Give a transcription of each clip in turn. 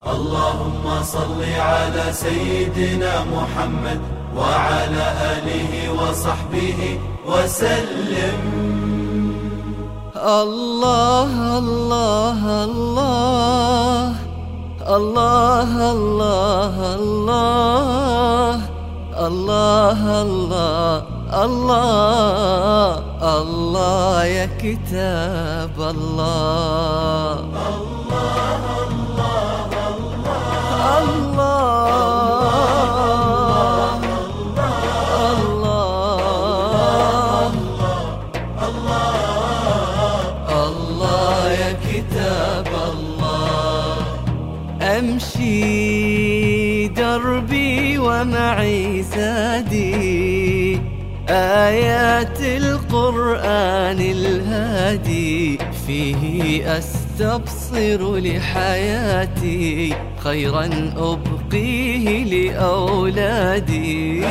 اللهم صل على سيدنا محمد وعلى آله وصحبه وسلم. الله الله الله الله الله الله الله الله الله الله يا كتاب الله. الله الله الله يا كتاب الله. أمشي دربي ومعي زادي آيات القرآن الهادي، فيه أستبصر لحياتي خيرا أبقيه لأولادي.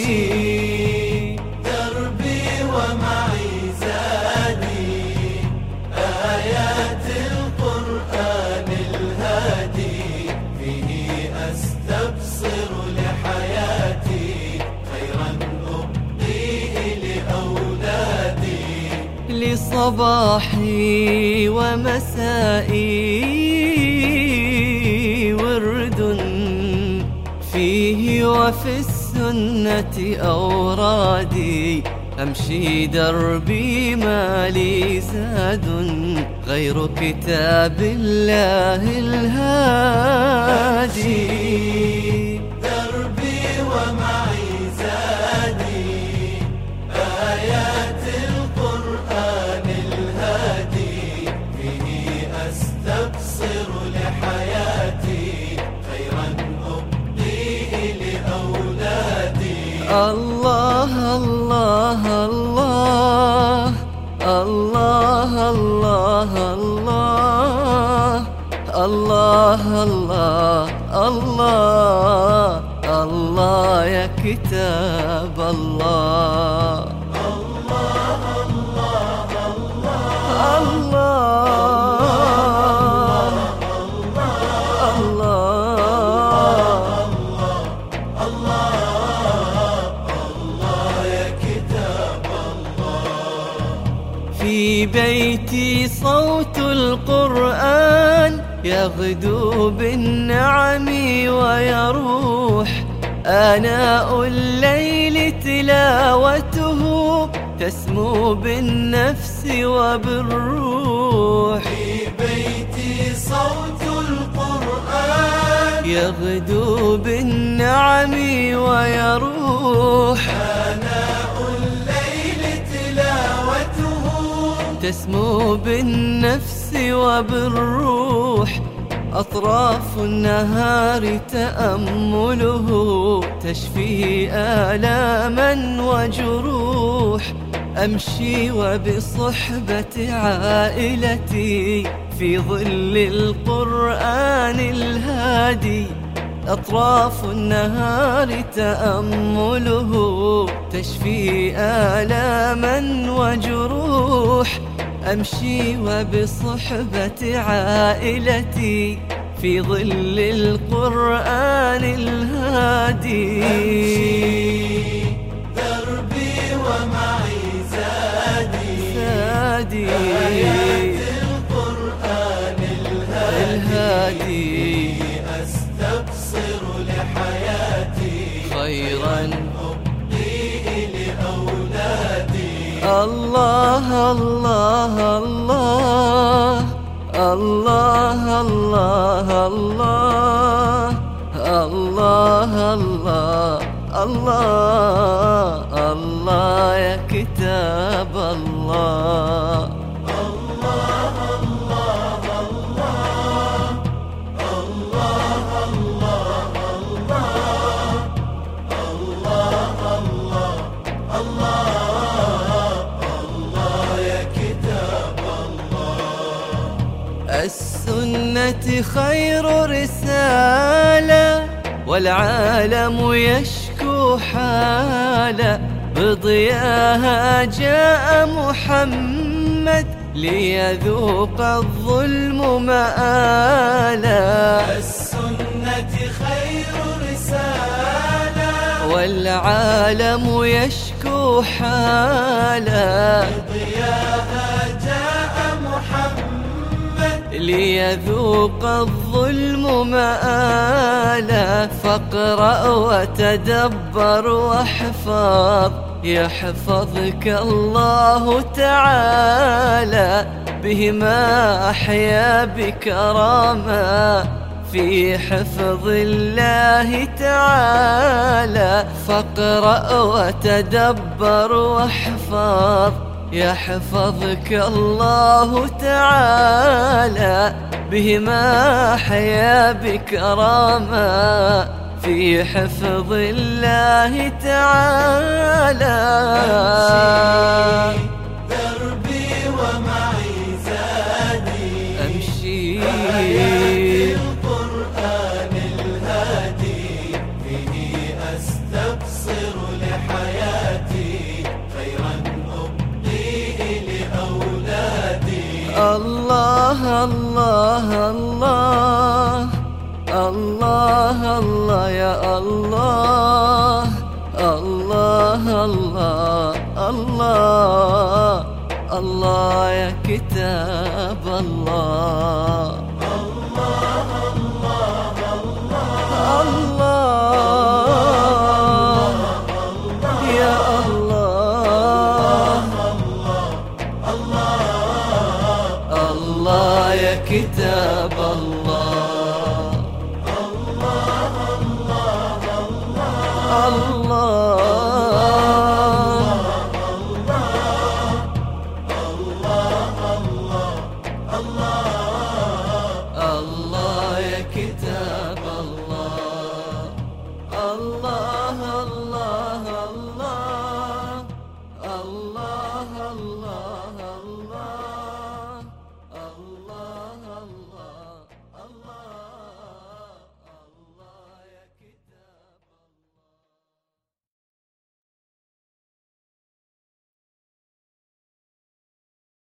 دربي ومعي زادي آيات القرآن الهادي، فيه أستبصر لحياتي خيرا أبقيه لأولادي. لصباحي ومسائي ورد فيه وفي السنة أورادي، أمشي دربي ما لي زاد غير كتاب الله الهادي. دربي ومعي زادي آيات القرآن الهادي، فيه أستبصر لحياتي خيرا أبقيه لأولادي. الله الله الله الله الله الله الله الله الله يا كتاب الله. الله الله في بيتي صوت القرآن يغدو بالنعم ويروح، آناء الليل تلاوته تسمو بالنفس وبالروح. في بيتي صوت القرآن يغدو بالنعم ويروح، آناء الليل تلاوته تسمو بالنفس وبالروح. أطراف النهار تأمله تشفي آلاما وجروح، أمشي وبصحبة عائلتي في ظل القرآن الهادي. أطراف النهار تأمله تشفي آلاما وجروح، أمشي وبصحبة عائلتي في ظل القرآن الهادي. دربي ومعي زادي آيات القرآن الهادي، أستبصر لحياتي خيرا أبقيه لأولادي. الله الله الله الله الله الله الله الله الله يا كتاب الله. الله الله الله الله الله الله الله الله الله يا كتاب الله. السنة خير رسالة والعالم يشكو حاله، بضياها جاء محمد ليذوق الظلم مآلا. السنة خير رسالة، والعالم يشكو حاله، ضياها جاء محمد ليذوق الظلم مآله. فاقرأ وتدبر واحفظ، يحفظك الله تعالى، بهما أحيا بكرامة في حفظ الله تعالى. فاقرأ وتدبر واحفظ، يحفظك الله تعالى، بهما أحيا بكرامة في حفظ الله تعالى. أمشي دربي ومعي زادي، أمشي آيات القرآن الهادي، به أستبصر لحياتي خيرا أبقيه لأولادي. الله الله الله الله الله يا الله الله الله الله الله يا كتاب الله. الله الله الله يا الله الله يا كتاب الله.